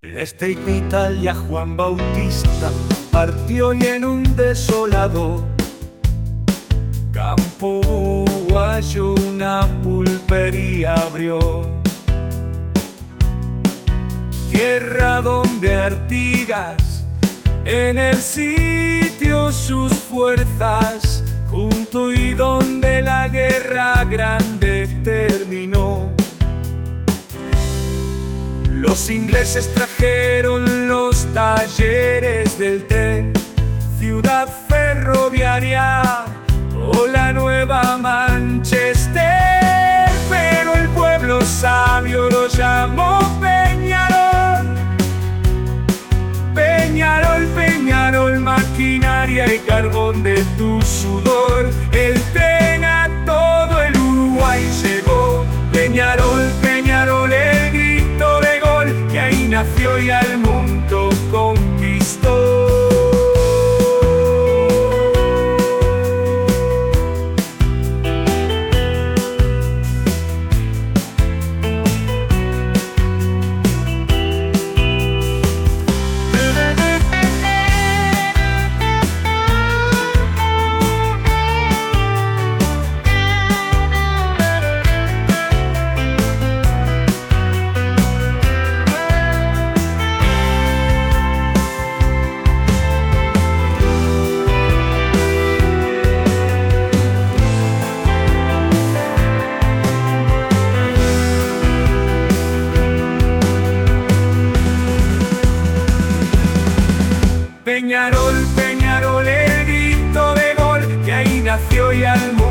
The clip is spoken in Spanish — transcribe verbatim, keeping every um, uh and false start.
Este Italia Juan Bautista partió y en un desolado campo uruguayo una pulpería abrió. Tierra donde Artigas en el sitio sus fuerzas junto y donde la guerra grande terminó. Los ingleses trajeron los talleres del tren, ciudad ferroviaria o la nueva Manchester, pero el pueblo sabio lo llamó Peñarol. Peñarol, Peñarol, maquinaria y carbón de tu sudor. El tren a todo el Uruguay llegó. Peñarol, Peñarol, el grito de gol que ahí nació y al mundo conquistó. Peñarol, Peñarol, el grito de gol que ahí nació y al mundo